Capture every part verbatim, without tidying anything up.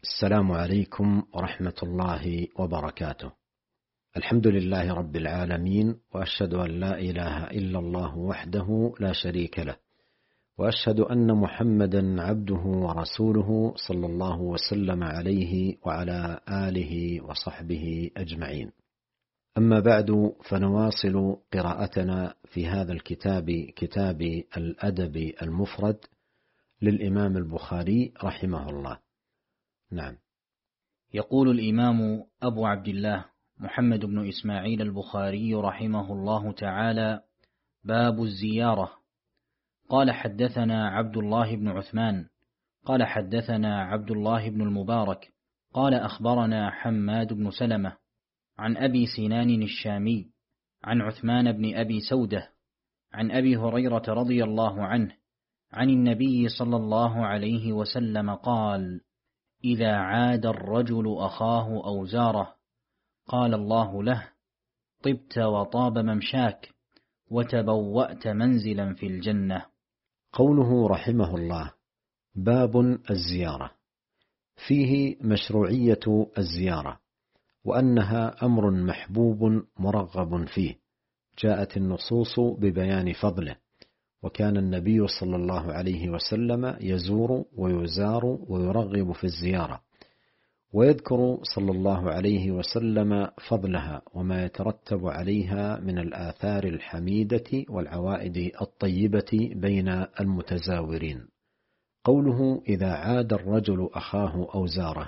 السلام عليكم ورحمة الله وبركاته. الحمد لله رب العالمين، وأشهد أن لا إله إلا الله وحده لا شريك له، وأشهد أن محمدا عبده ورسوله صلى الله وسلم عليه وعلى آله وصحبه أجمعين. أما بعد، فنواصل قراءتنا في هذا الكتاب، كتاب الأدب المفرد للإمام البخاري رحمه الله. نعم. يقول الإمام أبو عبد الله محمد بن إسماعيل البخاري رحمه الله تعالى: باب الزيارة. قال حدثنا عبد الله بن عثمان قال حدثنا عبد الله بن المبارك قال أخبرنا حماد بن سلمة عن أبي سنان الشامي عن عثمان بن أبي سودة عن أبي هريرة رضي الله عنه عن النبي صلى الله عليه وسلم قال: إذا عاد الرجل أخاه أو زاره قال الله له: طبت وطاب ممشاك وتبوأت منزلا في الجنة. قوله رحمه الله: باب الزيارة، فيه مشروعية الزيارة، وأنها أمر محبوب مرغب فيه، جاءت النصوص ببيان فضله، وكان النبي صلى الله عليه وسلم يزور ويزار ويرغب في الزيارة، ويذكر صلى الله عليه وسلم فضلها وما يترتب عليها من الآثار الحميدة والعوائد الطيبة بين المتزاورين. قوله: إذا عاد الرجل أخاه أو زاره،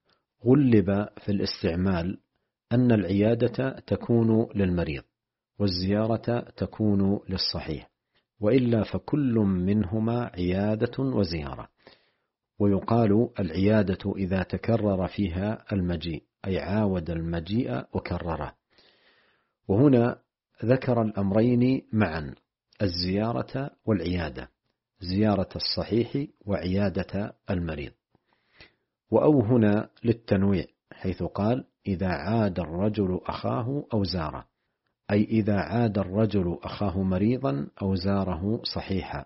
غلب في الاستعمال أن العيادة تكون للمريض والزيارة تكون للصحيح، وإلا فكل منهما عيادة وزيارة. ويقال العيادة إذا تكرر فيها المجيء، أي عاود المجيء وكرره. وهنا ذكر الأمرين معا: الزيارة والعيادة، زيارة الصحيح وعيادة المريض. وأو هنا للتنويع، حيث قال: إذا عاد الرجل أخاه أو زاره، أي إذا عاد الرجل أخاه مريضا أو زاره صحيحا.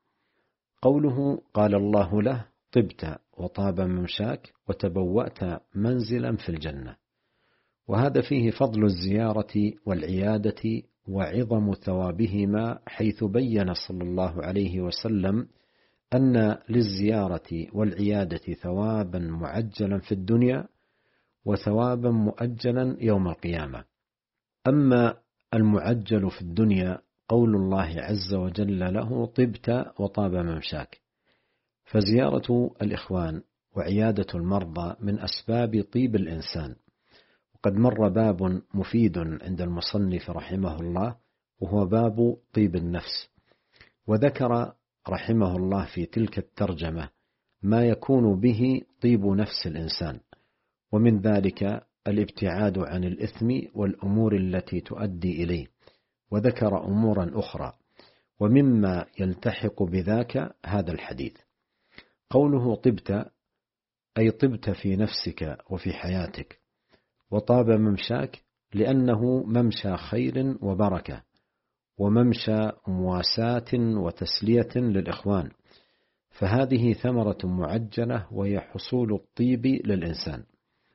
قوله: قال الله له: طبت وطاب ممشاك وتبوأت منزلا في الجنة. وهذا فيه فضل الزيارة والعيادة وعظم ثوابهما، حيث بين صلى الله عليه وسلم أن للزيارة والعيادة ثوابا معجلا في الدنيا وثوابا مؤجلا يوم القيامة. أما المعجل في الدنيا قول الله عز وجل له: طبت وطاب ممشاك، فزيارة الإخوان وعيادة المرضى من أسباب طيب الإنسان. وقد مر باب مفيد عند المصنف رحمه الله، وهو باب طيب النفس، وذكر رحمه الله في تلك الترجمة ما يكون به طيب نفس الإنسان، ومن ذلك الابتعاد عن الإثم والأمور التي تؤدي إليه، وذكر أمورا أخرى، ومما يلتحق بذاك هذا الحديث. قوله: طبت، أي طبت في نفسك وفي حياتك. وطاب ممشاك لأنه ممشى خير وبركة، وممشى مواساة وتسلية للإخوان، فهذه ثمرة معجلة وهي حصول الطيب للإنسان.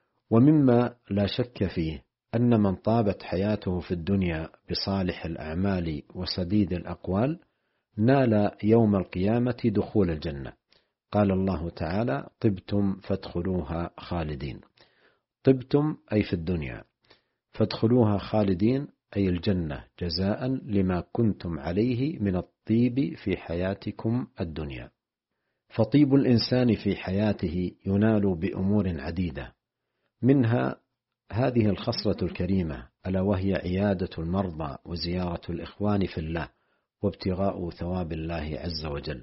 ومما لا شك فيه أن من طابت حياته في الدنيا بصالح الأعمال وسديد الأقوال نال يوم القيامة دخول الجنة. قال الله تعالى: طبتم فادخلوها خالدين. طبتم أي في الدنيا، فادخلوها خالدين أي الجنة، جزاء لما كنتم عليه من الطيب في حياتكم الدنيا. فطيب الإنسان في حياته ينال بأمور عديدة، منها هذه الخصلة الكريمة، ألا وهي عيادة المرضى وزيارة الإخوان في الله وابتغاء ثواب الله عز وجل.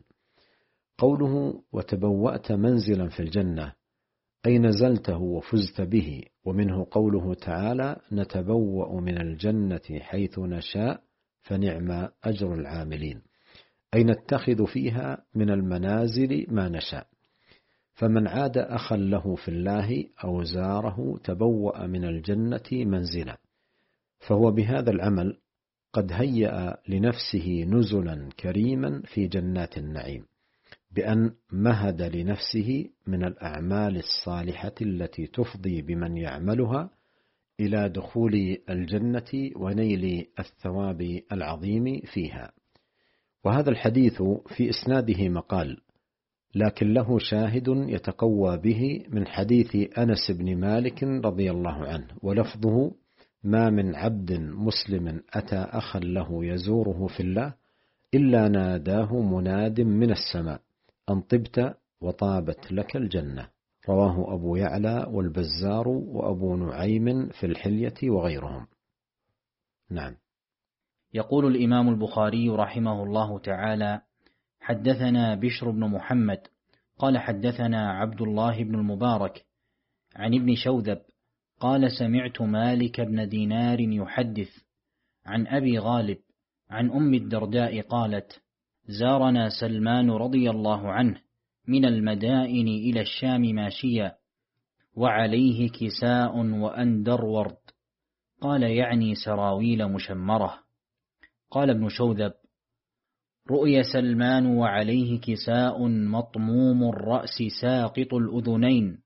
قوله: وتبوأت منزلا في الجنة، أي نزلته وفزت به. ومنه قوله تعالى: نتبوأ من الجنة حيث نشاء فنعم أجر العاملين، أي نتخذ فيها من المنازل ما نشاء. فمن عاد أخا له في الله أو زاره تبوأ من الجنة منزلا، فهو بهذا العمل قد هيأ لنفسه نزلا كريما في جنات النعيم، بأن مهد لنفسه من الأعمال الصالحة التي تفضي بمن يعملها إلى دخول الجنة ونيل الثواب العظيم فيها. وهذا الحديث في إسناده مقال، لكن له شاهد يتقوى به من حديث أنس بن مالك رضي الله عنه، ولفظه: ما من عبد مسلم أتى أخا له يزوره في الله إلا ناداه مناد من السماء أن طبت وطابت لك الجنة. رواه أبو يعلى والبزار وأبو نعيم في الحلية وغيرهم. نعم. يقول الإمام البخاري رحمه الله تعالى: حدثنا بشر بن محمد قال حدثنا عبد الله بن المبارك عن ابن شوذب قال سمعت مالك بن دينار يحدث عن أبي غالب عن أم الدرداء قالت: زارنا سلمان رضي الله عنه من المدائن إلى الشام ماشيا وعليه كساء وأندر ورد، قال يعني سراويل مشمرة. قال ابن شوذب: رؤي سلمان وعليه كساء مطموم الرأس ساقط الأذنين،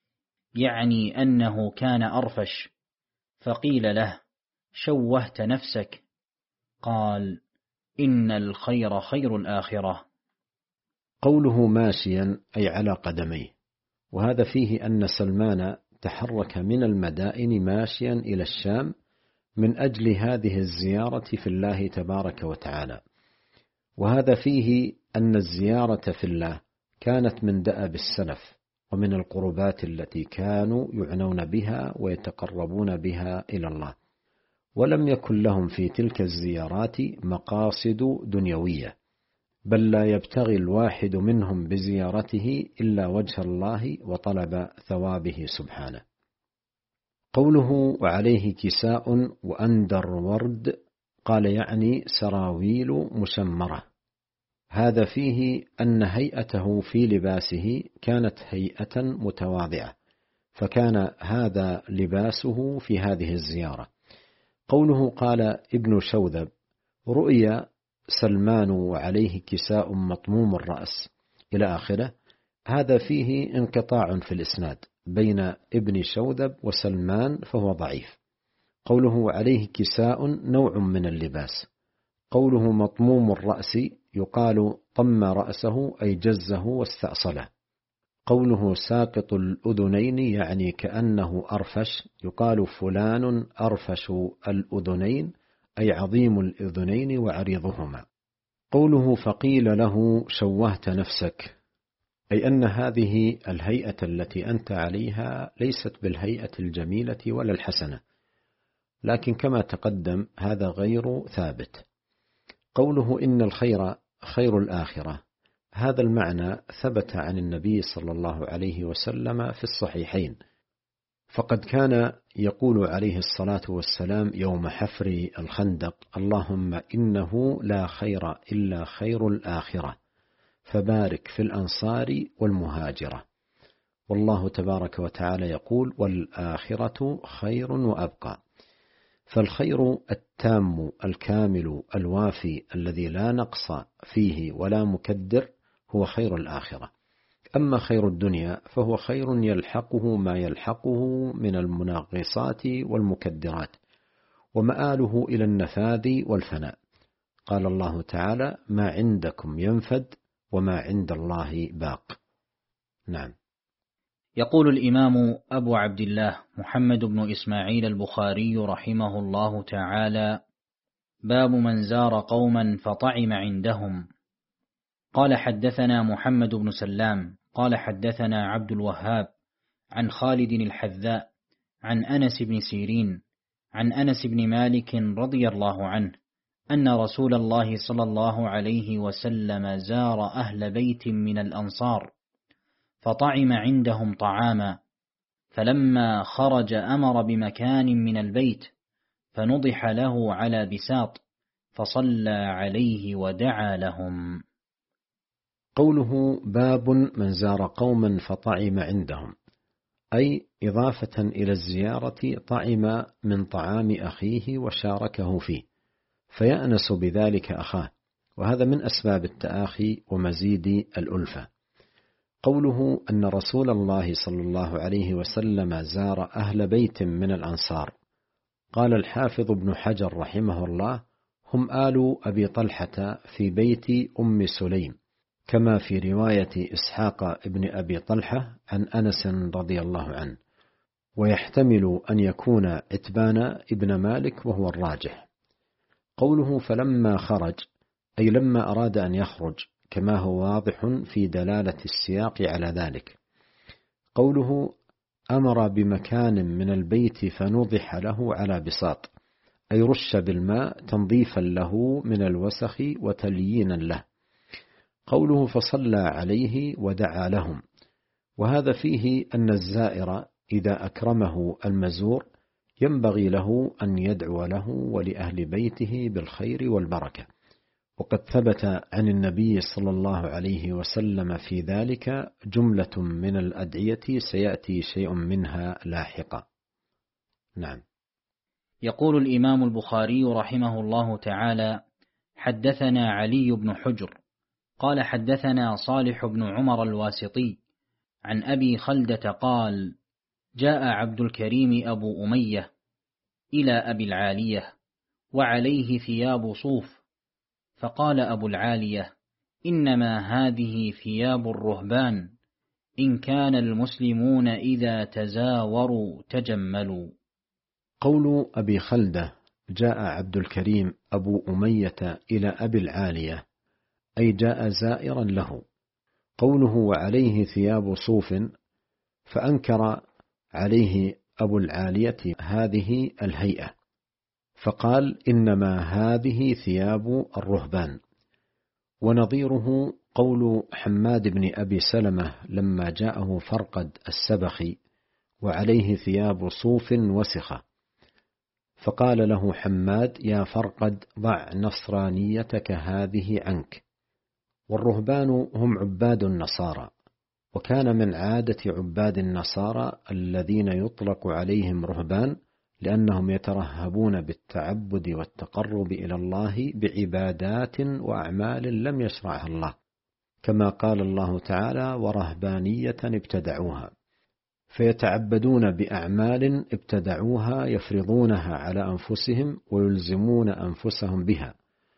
يعني أنه كان أرفش، فقيل له: شوهت نفسك؟ قال: إن الخير خير الآخرة. قوله ماشيا أي على قدميه، وهذا فيه أن سلمان تحرك من المدائن ماشيا إلى الشام من أجل هذه الزيارة في الله تبارك وتعالى. وهذا فيه أن الزيارة في الله كانت من دأب السلف ومن القربات التي كانوا يعنون بها ويتقربون بها إلى الله، ولم يكن لهم في تلك الزيارات مقاصد دنيوية، بل لا يبتغي الواحد منهم بزيارته إلا وجه الله وطلب ثوابه سبحانه. قوله وعليه كساء وأندر ورد، قال يعني سراويل مشمرة. هذا فيه أن هيئته في لباسه كانت هيئة متواضعة، فكان هذا لباسه في هذه الزيارة. قوله قال ابن شوذب: رؤيا سلمان وعليه كساء مطموم الرأس إلى آخره، هذا فيه انقطاع في الإسناد بين ابن شوذب وسلمان فهو ضعيف. قوله عليه كساء نوع من اللباس. قوله مطموم الرأس يقال طم رأسه أي جزه واستأصله. قوله ساقط الأذنين يعني كأنه أرفش، يقال فلان أرفش الأذنين أي عظيم الأذنين وعريضهما. قوله فقيل له شوهت نفسك، أي أن هذه الهيئة التي أنت عليها ليست بالهيئة الجميلة ولا الحسنة، لكن كما تقدم هذا غير ثابت. قوله إن الخير خير الآخرة، هذا المعنى ثبت عن النبي صلى الله عليه وسلم في الصحيحين، فقد كان يقول عليه الصلاة والسلام يوم حفر الخندق: اللهم إنه لا خير إلا خير الآخرة، فبارك في الأنصار والمهاجرة. والله تبارك وتعالى يقول: والآخرة خير وأبقى. فالخير التام الكامل الوافي الذي لا نقص فيه ولا مكدر هو خير الآخرة. أما خير الدنيا فهو خير يلحقه ما يلحقه من المناغصات والمكدرات، ومآله إلى النفاذ والفناء. قال الله تعالى: ما عندكم ينفد وما عند الله باق. نعم. يقول الإمام أبو عبد الله محمد بن إسماعيل البخاري رحمه الله تعالى: باب من زار قوما فطعم عندهم. قال حدثنا محمد بن سلام قال حدثنا عبد الوهاب عن خالد الحذاء عن أنس بن سيرين عن أنس بن مالك رضي الله عنه أن رسول الله صلى الله عليه وسلم زار أهل بيت من الأنصار فطعم عندهم طعاما، فلما خرج أمر بمكان من البيت فنضح له على بساط فصلى عليه ودعا لهم. قوله باب من زار قوما فطعم عندهم، أي إضافة إلى الزيارة طعم من طعام أخيه وشاركه فيه، فيأنس بذلك أخاه، وهذا من أسباب التآخي ومزيد الألفة. قوله أن رسول الله صلى الله عليه وسلم زار أهل بيت من الأنصار، قال الحافظ ابن حجر رحمه الله: هم آل أبي طلحة في بيت أم سليم، كما في رواية إسحاق ابن أبي طلحة عن أنس رضي الله عنه، ويحتمل أن يكون عتبان ابن مالك وهو الراجح. قوله فلما خرج أي لما أراد أن يخرج، كما هو واضح في دلالة السياق على ذلك. قوله أمر بمكان من البيت فنضح له على بساط، أي رش بالماء تنظيفا له من الوسخ وتليينا له. قوله فصلى عليه ودعا لهم، وهذا فيه أن الزائر إذا أكرمه المزور ينبغي له أن يدعو له ولأهل بيته بالخير والبركة، وقد ثبت عن النبي صلى الله عليه وسلم في ذلك جملة من الأدعية سيأتي شيء منها لاحقا. نعم. يقول الإمام البخاري رحمه الله تعالى: حدثنا علي بن حجر قال حدثنا صالح بن عمر الواسطي عن أبي خلدة قال: جاء عبد الكريم أبو أمية إلى أبي العالية وعليه ثياب صوف، فقال أبو العالية: إنما هذه ثياب الرهبان، إن كان المسلمون إذا تزاوروا تجملوا. قول أبي خلدة جاء عبد الكريم أبو أمية إلى أبي العالية، أي جاء زائرا له. قوله وعليه ثياب صوف، فأنكر عليه أبو العالية هذه الهيئة، فقال إنما هذه ثياب الرهبان. ونظيره قول حماد بن أبي سلمة لما جاءه فرقد السبخي وعليه ثياب صوف وسخة، فقال له حماد: يا فرقد ضع نصرانيتك هذه عنك. والرهبان هم عباد النصارى، وكان من عادة عباد النصارى الذين يطلق عليهم رهبان لأنهم يترهبون بالتعبد والتقرب إلى الله بعبادات وأعمال لم يشرعها الله، كما قال الله تعالى: ورهبانية ابتدعوها، فيتعبدون بأعمال ابتدعوها يفرضونها على أنفسهم ويلزمون أنفسهم بها،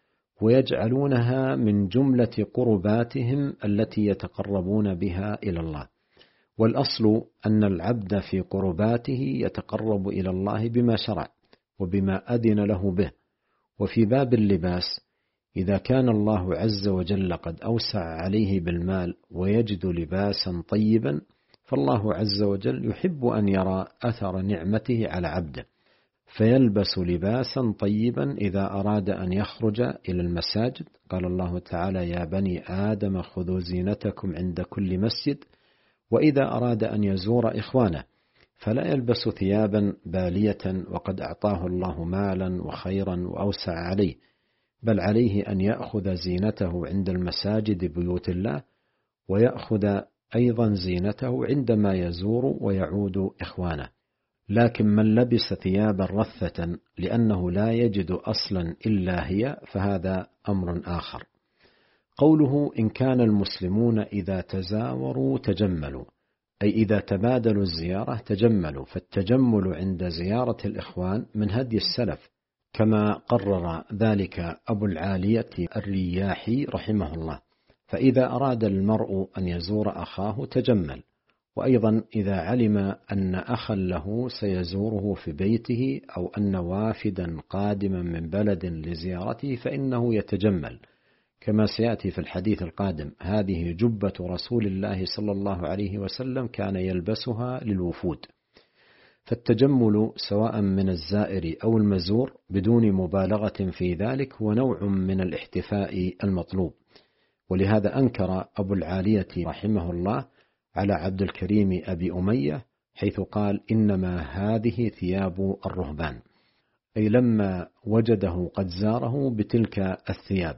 ويجعلونها من جملة قرباتهم التي يتقربون بها إلى الله. والأصل أن العبد في قرباته يتقرب إلى الله بما شرع وبما أذن له به. وفي باب اللباس، إذا كان الله عز وجل قد أوسع عليه بالمال ويجد لباسا طيبا، فالله عز وجل يحب أن يرى أثر نعمته على عبده، فيلبس لباسا طيبا إذا أراد أن يخرج إلى المساجد. قال الله تعالى: يا بني آدم خذوا زينتكم عند كل مسجد. وإذا أراد أن يزور إخوانه فلا يلبس ثيابا بالية وقد أعطاه الله مالا وخيرا وأوسع عليه، بل عليه أن يأخذ زينته عند المساجد بيوت الله، ويأخذ أيضا زينته عندما يزور ويعود إخوانه. لكن من لبس ثيابا رثة لأنه لا يجد أصلا إلا هي، فهذا أمر آخر. قوله إن كان المسلمون إذا تزاوروا تجملوا، أي إذا تبادلوا الزيارة تجملوا، فالتجمل عند زيارة الإخوان من هدي السلف، كما قرر ذلك أبو العالية الرياحي رحمه الله. فإذا أراد المرء أن يزور أخاه تجمل، وأيضا إذا علم أن أخا له سيزوره في بيته أو أن وافدا قادما من بلد لزيارته فإنه يتجمل، كما سيأتي في الحديث القادم: هذه جبة رسول الله صلى الله عليه وسلم كان يلبسها للوفود. فالتجمل سواء من الزائر أو المزور بدون مبالغة في ذلك هو نوع من الاحتفاء المطلوب. ولهذا أنكر أبو العالية رحمه الله على عبد الكريم أبي أمية حيث قال: إنما هذه ثياب الرهبان، أي لما وجده قد زاره بتلك الثياب.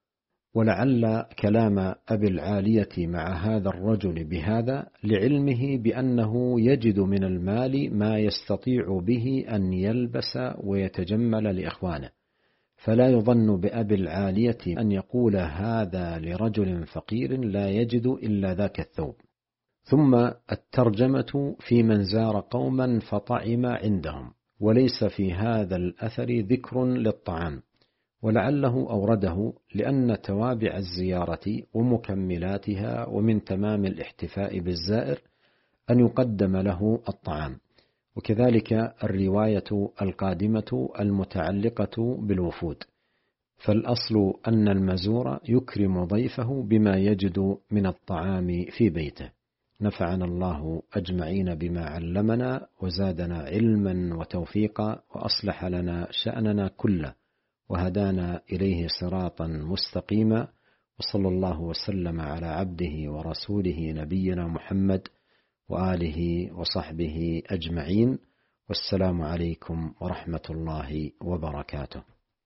ولعل كلام أبي العالية مع هذا الرجل بهذا لعلمه بأنه يجد من المال ما يستطيع به أن يلبس ويتجمل لإخوانه، فلا يظن بأبي العالية أن يقول هذا لرجل فقير لا يجد إلا ذاك الثوب. ثم الترجمة في من زار قوما فطعم عندهم، وليس في هذا الأثر ذكر للطعام، ولعله أورده لأن توابع الزيارة ومكملاتها ومن تمام الاحتفاء بالزائر أن يقدم له الطعام، وكذلك الرواية القادمة المتعلقة بالوفود، فالأصل أن المزور يكرم ضيفه بما يجد من الطعام في بيته. نفعنا الله أجمعين بما علمنا وزادنا علما وتوفيقا وأصلح لنا شأننا كله وهدانا إليه صراطا مستقيما، وصلى الله وسلم على عبده ورسوله نبينا محمد وآله وصحبه أجمعين، والسلام عليكم ورحمة الله وبركاته.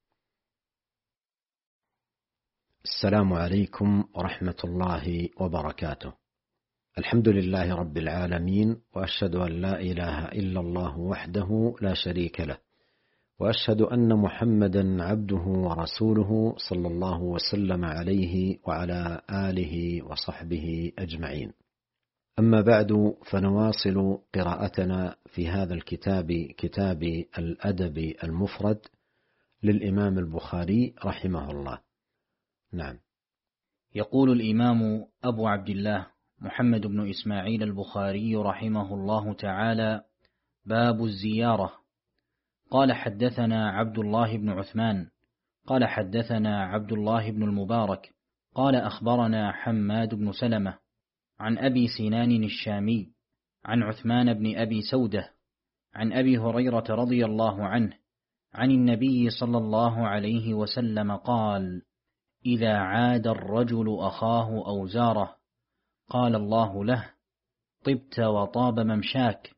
السلام عليكم ورحمة الله وبركاته. الحمد لله رب العالمين، وأشهد أن لا إله إلا الله وحده لا شريك له، وأشهد أن محمدا عبده ورسوله صلى الله وسلم عليه وعلى آله وصحبه أجمعين. أما بعد، فنواصل قراءتنا في هذا الكتاب، كتاب الأدب المفرد للإمام البخاري رحمه الله. نعم. يقول الإمام أبو عبد الله محمد بن إسماعيل البخاري رحمه الله تعالى: باب الزيارة. قال حدثنا عبد الله بن عثمان قال حدثنا عبد الله بن المبارك قال أخبرنا حماد بن سلمة عن أبي سنان الشامي عن عثمان بن أبي سودة عن أبي هريرة رضي الله عنه عن النبي صلى الله عليه وسلم قال: إذا عاد الرجل أخاه أو زاره قال الله له: طبت وطاب ممشاك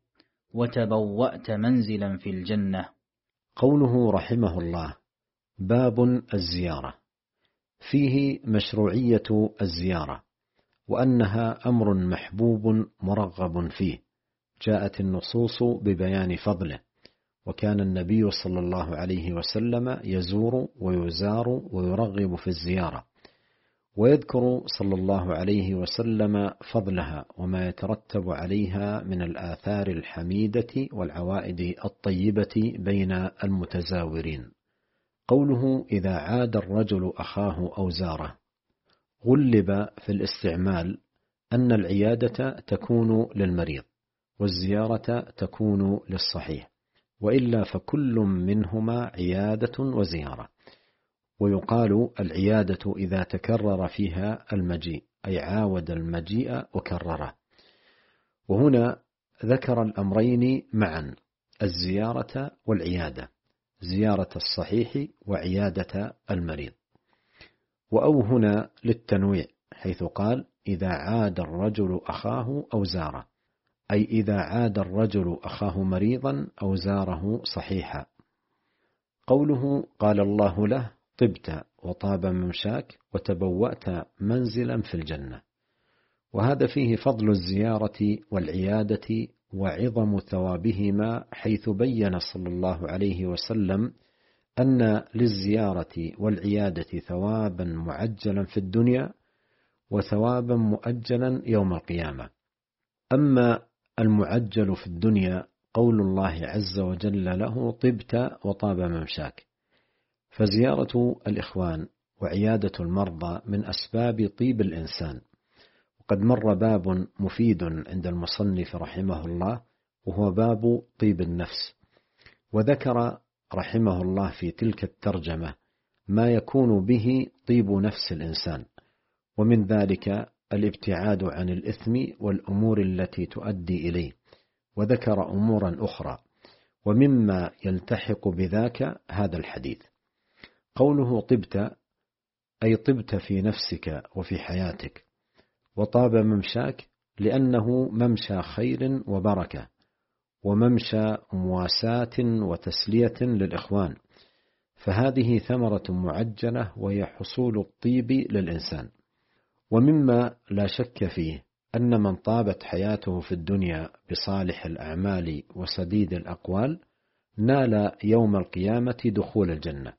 وتبوأت منزلا في الجنة. قوله رحمه الله: باب الزيارة، فيه مشروعية الزيارة، وأنها أمر محبوب مرغب فيه، جاءت النصوص ببيان فضله، وكان النبي صلى الله عليه وسلم يزور ويزار ويرغب في الزيارة، ويذكر صلى الله عليه وسلم فضلها وما يترتب عليها من الآثار الحميدة والعوائد الطيبة بين المتزاورين. قوله: إذا عاد الرجل أخاه أو زاره، غلب في الاستعمال أن العيادة تكون للمريض والزيارة تكون للصحيح، وإلا فكل منهما عيادة وزيارة. ويقال العيادة إذا تكرر فيها المجيء، أي عاود المجيء وكرره. وهنا ذكر الأمرين معا: الزيارة والعيادة، زيارة الصحيح وعيادة المريض. وأو هنا للتنويع، حيث قال: إذا عاد الرجل أخاه أو زاره، أي إذا عاد الرجل أخاه مريضا أو زاره صحيحا. قوله: قال الله له: طبت وطاب ممشاك وتبوأت منزلا في الجنة. وهذا فيه فضل الزيارة والعيادة وعظم ثوابهما، حيث بين صلى الله عليه وسلم أن للزيارة والعيادة ثوابا معجلا في الدنيا وثوابا مؤجلا يوم القيامة. أما المعجل في الدنيا قول الله عز وجل له: طبت وطاب ممشاك، فزيارة الإخوان وعيادة المرضى من أسباب طيب الإنسان. وقد مر باب مفيد عند المصنف رحمه الله، وهو باب طيب النفس، وذكر رحمه الله في تلك الترجمة ما يكون به طيب نفس الإنسان، ومن ذلك الابتعاد عن الإثم والأمور التي تؤدي إليه، وذكر أمورا أخرى، ومما يلتحق بذاك هذا الحديث. قوله: طبت، أي طبت في نفسك وفي حياتك. وطاب ممشاك لأنه ممشى خير وبركة، وممشى مواساة وتسلية للإخوان، فهذه ثمرة معجلة وهي حصول الطيب للإنسان. ومما لا شك فيه أن من طابت حياته في الدنيا بصالح الأعمال وسديد الأقوال نال يوم القيامة دخول الجنة،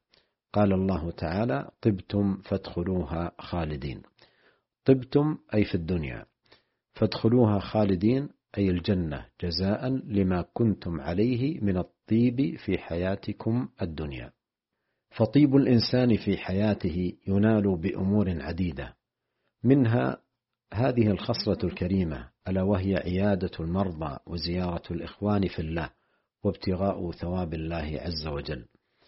قال الله تعالى: طبتم فادخلوها خالدين. طبتم أي في الدنيا، فادخلوها خالدين أي الجنة جزاء لما كنتم عليه من الطيب في حياتكم الدنيا. فطيب الإنسان في حياته ينال بأمور عديدة، منها هذه الخصلة الكريمة، ألا وهي عيادة المرضى وزيارة الإخوان في الله وابتغاء ثواب الله عز وجل.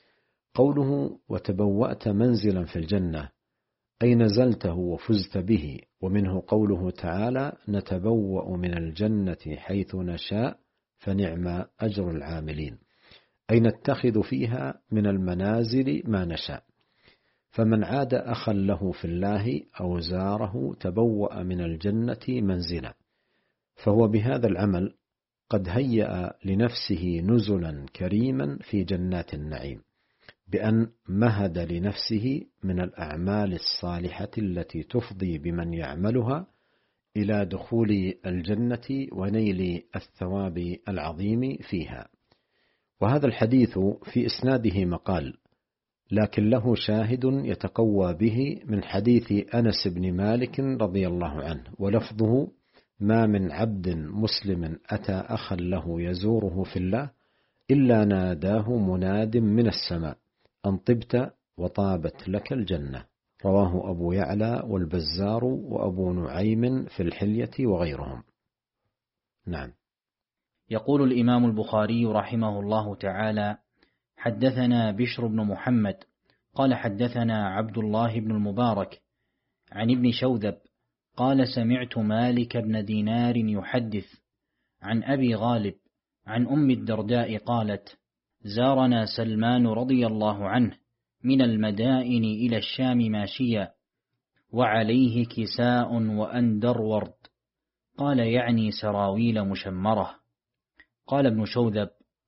قوله: وتبوأت منزلا في الجنة، أي نزلته وفزت به. ومنه قوله تعالى: نتبوأ من الجنة حيث نشاء فنعم أجر العاملين، أي نتخذ فيها من المنازل ما نشاء. فمن عاد أخا له في الله أو زاره تبوأ من الجنة منزلا، فهو بهذا العمل قد هيأ لنفسه نزلا كريما في جنات النعيم، بأن مهد لنفسه من الأعمال الصالحة التي تفضي بمن يعملها إلى دخول الجنة ونيل الثواب العظيم فيها. وهذا الحديث في إسناده مقال، لكن له شاهد يتقوى به من حديث أنس بن مالك رضي الله عنه، ولفظه: ما من عبد مسلم أتى أخا له يزوره في الله إلا ناداه مناد من السماء أن طبت وطابت لك الجنة. رواه أبو يعلى والبزار وأبو نعيم في الحلية وغيرهم. نعم. يقول الإمام البخاري رحمه الله تعالى: حدثنا بشر بن محمد قال حدثنا عبد الله بن المبارك عن ابن شوذب قال: سمعت مالك بن دينار يحدث عن أبي غالب عن أم الدرداء قالت: زارنا سلمان رضي الله عنه من المدائن إلى الشام ماشيا، وعليه كساء وأندر ورد. قال: يعني سراويل مشمرة. قال ابن شوذب: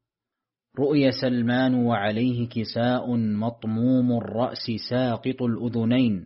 رؤي سلمان وعليه كساء مطموم الرأس ساقط الأذنين،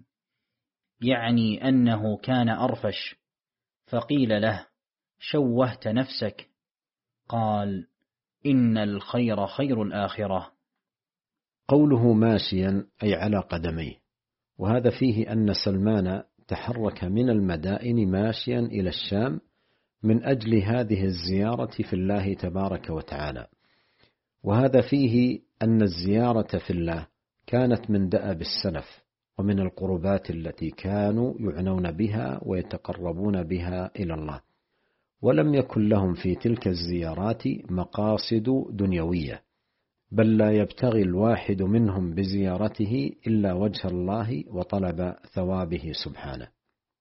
يعني أنه كان أرفش. فقيل له: شوهت نفسك؟ قال: إن الخير خير الآخرة. قوله ماشيا أي على قدميه، وهذا فيه أن سلمان تحرك من المدائن ماشيا إلى الشام من أجل هذه الزيارة في الله تبارك وتعالى. وهذا فيه أن الزيارة في الله كانت من دأب السلف ومن القربات التي كانوا يعنون بها ويتقربون بها إلى الله، ولم يكن لهم في تلك الزيارات مقاصد دنيوية، بل لا يبتغي الواحد منهم بزيارته إلا وجه الله وطلب ثوابه سبحانه.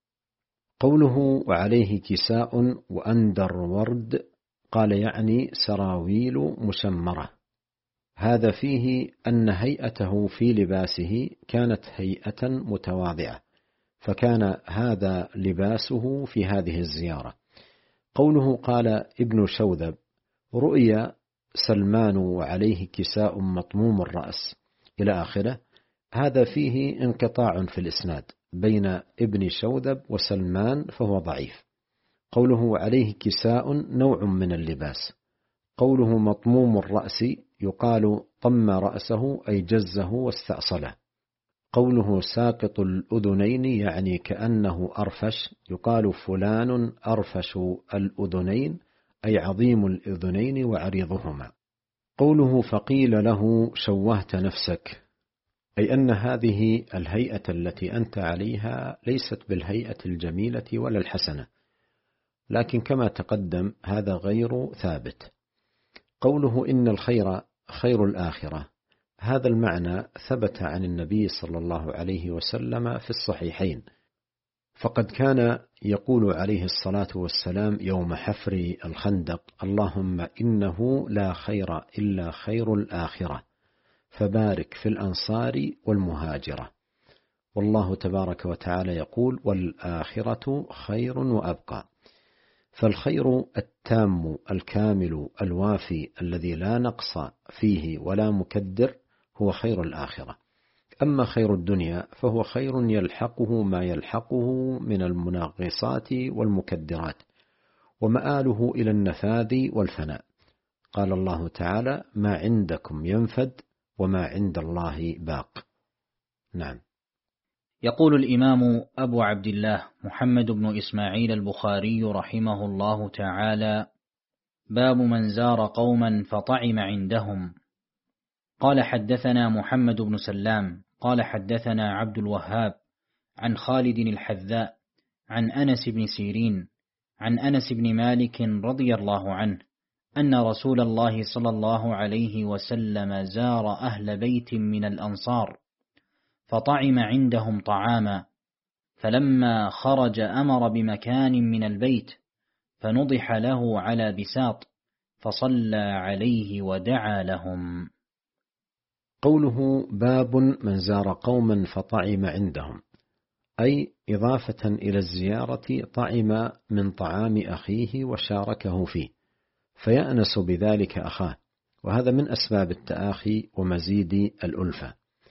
قوله وعليه كساء وأندر ورد، قال يعني سراويل مشمرة. هذا فيه أن هيئته في لباسه كانت هيئة متواضعة، فكان هذا لباسه في هذه الزيارة. قوله قال ابن شوذب: رؤيا سلمان وعليه كساء مطموم الرأس إلى آخره، هذا فيه انقطاع في الإسناد بين ابن شوذب وسلمان فهو ضعيف. قوله عليه كساء نوع من اللباس. قوله مطموم الرأس يقال طم رأسه أي جزه واستأصله. قوله ساقط الأذنين يعني كأنه أرفش، يقال فلان أرفش الأذنين أي عظيم الأذنين وعريضهما. قوله فقيل له شوهت نفسك، أي أن هذه الهيئة التي أنت عليها ليست بالهيئة الجميلة ولا الحسنة، لكن كما تقدم هذا غير ثابت. قوله إن الخير خير الآخرة، هذا المعنى ثبت عن النبي صلى الله عليه وسلم في الصحيحين، فقد كان يقول عليه الصلاة والسلام يوم حفر الخندق: اللهم إنه لا خير إلا خير الآخرة، فبارك في الأنصار والمهاجرة. والله تبارك وتعالى يقول: والآخرة خير وأبقى. فالخير التام الكامل الوافي الذي لا نقص فيه ولا مكدر هو خير الآخرة. أما خير الدنيا فهو خير يلحقه ما يلحقه من المنغصات والمكدرات، ومآله إلى النفاذ والفناء. قال الله تعالى: ما عندكم ينفد وما عند الله باق. نعم. يقول الإمام أبو عبد الله محمد بن إسماعيل البخاري رحمه الله تعالى: باب من زار قوما فطعم عندهم. قال حدثنا محمد بن سلام قال حدثنا عبد الوهاب عن خالد الحذاء عن أنس بن سيرين عن أنس بن مالك رضي الله عنه أن رسول الله صلى الله عليه وسلم زار أهل بيت من الأنصار فطعم عندهم طعاما، فلما خرج أمر بمكان من البيت فنضح له على بساط فصلى عليه ودعا لهم. قوله باب من زار قوما فطعم عندهم، أي إضافة إلى الزيارة طعم من طعام أخيه وشاركه فيه فيأنس بذلك أخاه، وهذا من أسباب التآخي ومزيد الألفة.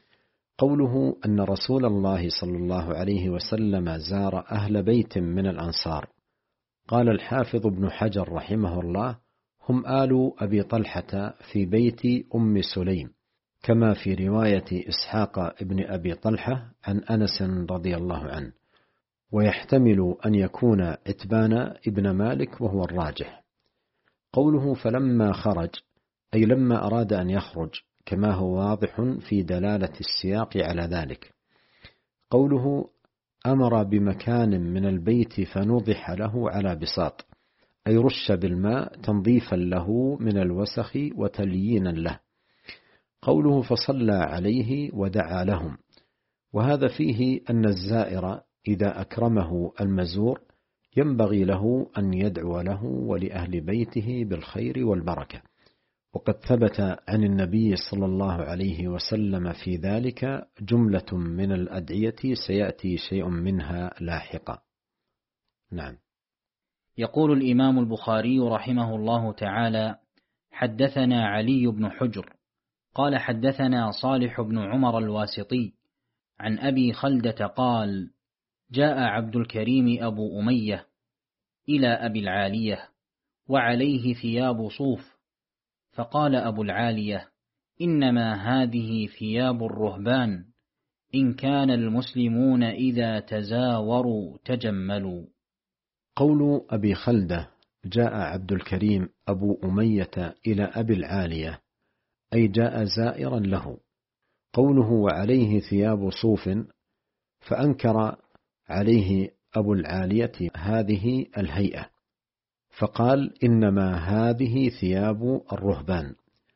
قوله أن رسول الله صلى الله عليه وسلم زار أهل بيت من الأنصار، قال الحافظ ابن حجر رحمه الله: هم آل أبي طلحة في بيت أم سليم، كما في رواية إسحاق ابن أبي طلحة عن أنس رضي الله عنه، ويحتمل أن يكون عتبان ابن مالك وهو الراجح. قوله فلما خرج، أي لما أراد أن يخرج، كما هو واضح في دلالة السياق على ذلك. قوله أمر بمكان من البيت فنضح له على بساط، أي رش بالماء تنظيفا له من الوسخ وتليينا له. قوله فصلى عليه ودعا لهم، وهذا فيه أن الزائر إذا أكرمه المزور ينبغي له أن يدعو له ولأهل بيته بالخير والبركة، وقد ثبت عن النبي صلى الله عليه وسلم في ذلك جملة من الأدعية سيأتي شيء منها لاحقا. نعم. يقول الإمام البخاري رحمه الله تعالى: حدثنا علي بن حجر قال حدثنا صالح بن عمر الواسطي عن أبي خلدة قال: جاء عبد الكريم أبو أمية إلى أبي العالية وعليه ثياب صوف، فقال أبو العالية: إنما هذه ثياب الرهبان، إن كان المسلمون إذا تزاوروا تجملوا. قول أبي خلدة جاء عبد الكريم أبو أمية إلى أبي العالية، أي جاء زائرا له. قوله وعليه ثياب صوف، فأنكر عليه أبو العالية هذه الهيئة، فقال إنما هذه ثياب الرهبان.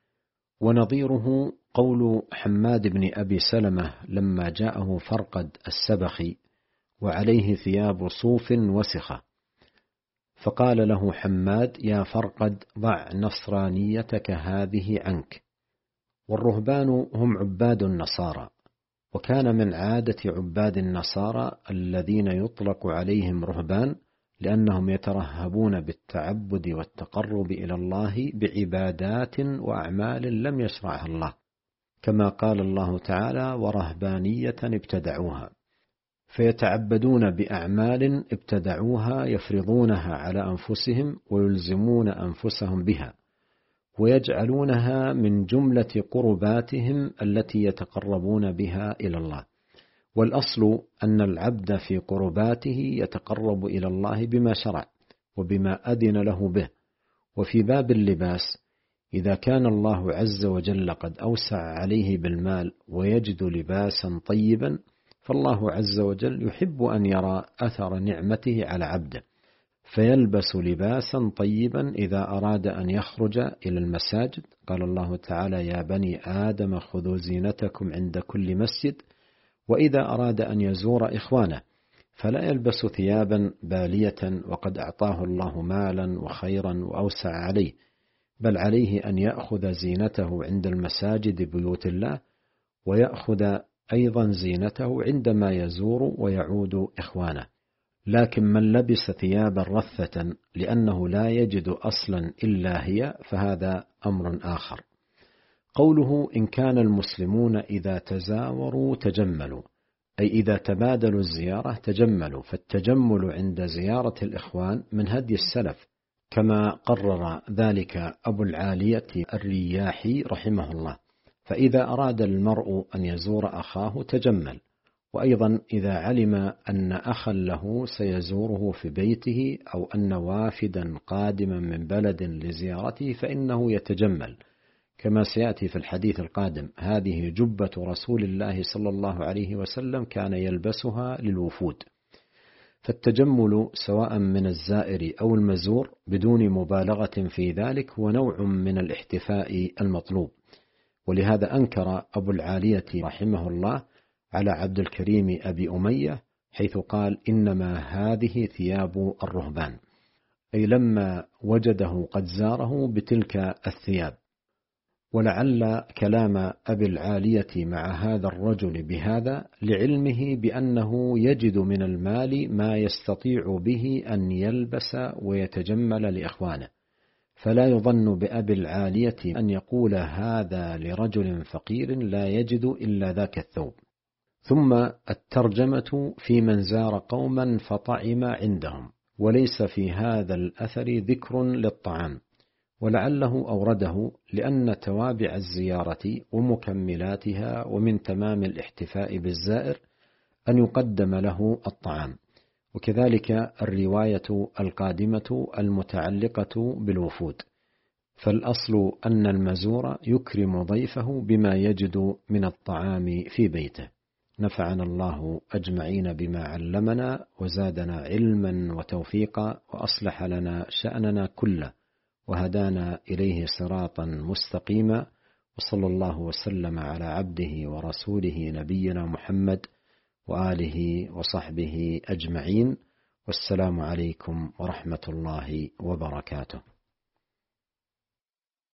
ونظيره قول حماد بن أبي سلمة لما جاءه فرقد السبخي وعليه ثياب صوف وسخة، فقال له حماد: يا فرقد ضع نصرانيتك هذه عنك. والرهبان هم عباد النصارى، وكان من عادة عباد النصارى الذين يطلق عليهم رهبان لأنهم يترهبون بالتعبد والتقرب إلى الله بعبادات وأعمال لم يشرعها الله، كما قال الله تعالى: ورهبانية ابتدعوها، فيتعبدون بأعمال ابتدعوها يفرضونها على أنفسهم ويلزمون أنفسهم بها، ويجعلونها من جملة قرباتهم التي يتقربون بها إلى الله. والأصل أن العبد في قرباته يتقرب إلى الله بما شرع وبما أذن له به. وفي باب اللباس، إذا كان الله عز وجل قد أوسع عليه بالمال ويجد لباسا طيبا، فالله عز وجل يحب أن يرى أثر نعمته على عبده، فيلبس لباسا طيبا إذا أراد أن يخرج إلى المساجد. قال الله تعالى: يا بني آدم خذوا زينتكم عند كل مسجد. وإذا أراد أن يزور إخوانه فلا يلبس ثيابا بالية وقد أعطاه الله مالا وخيرا وأوسع عليه، بل عليه أن يأخذ زينته عند المساجد بيوت الله، ويأخذ أيضا زينته عندما يزور ويعود إخوانه. لكن من لبس ثيابا رثة لأنه لا يجد أصلا إلا هي، فهذا أمر آخر. قوله إن كان المسلمون إذا تزاوروا تجملوا، أي إذا تبادلوا الزيارة تجملوا، فالتجمل عند زيارة الإخوان من هدي السلف، كما قرر ذلك أبو العالية الرياحي رحمه الله، فإذا أراد المرء أن يزور أخاه تجمل، وأيضا إذا علم أن أخا له سيزوره في بيته أو أن وافدا قادما من بلد لزيارته فإنه يتجمل، كما سيأتي في الحديث القادم: هذه جبة رسول الله صلى الله عليه وسلم كان يلبسها للوفود. فالتجمل سواء من الزائر أو المزور بدون مبالغة في ذلك هو نوع من الاحتفاء المطلوب. ولهذا أنكر أبو العالية رحمه الله على عبد الكريم أبي أمية حيث قال: إنما هذه ثياب الرهبان، أي لما وجده قد زاره بتلك الثياب. ولعل كلام أبي العالية مع هذا الرجل بهذا لعلمه بأنه يجد من المال ما يستطيع به أن يلبس ويتجمل لإخوانه، فلا يظن بأبي العالية أن يقول هذا لرجل فقير لا يجد إلا ذاك الثوب. ثم الترجمة في من زار قوما فطعم عندهم، وليس في هذا الأثر ذكر للطعام، ولعله أورده لأن توابع الزيارة ومكملاتها ومن تمام الاحتفاء بالزائر أن يقدم له الطعام، وكذلك الرواية القادمة المتعلقة بالوفود. فالأصل أن المزور يكرم ضيفه بما يجد من الطعام في بيته. نفعنا الله أجمعين بما علمنا وزادنا علما وتوفيقا وأصلح لنا شأننا كله وهدانا إليه صراطا مستقيما، وصلى الله وسلم على عبده ورسوله نبينا محمد وآله وصحبه أجمعين، والسلام عليكم ورحمة الله وبركاته.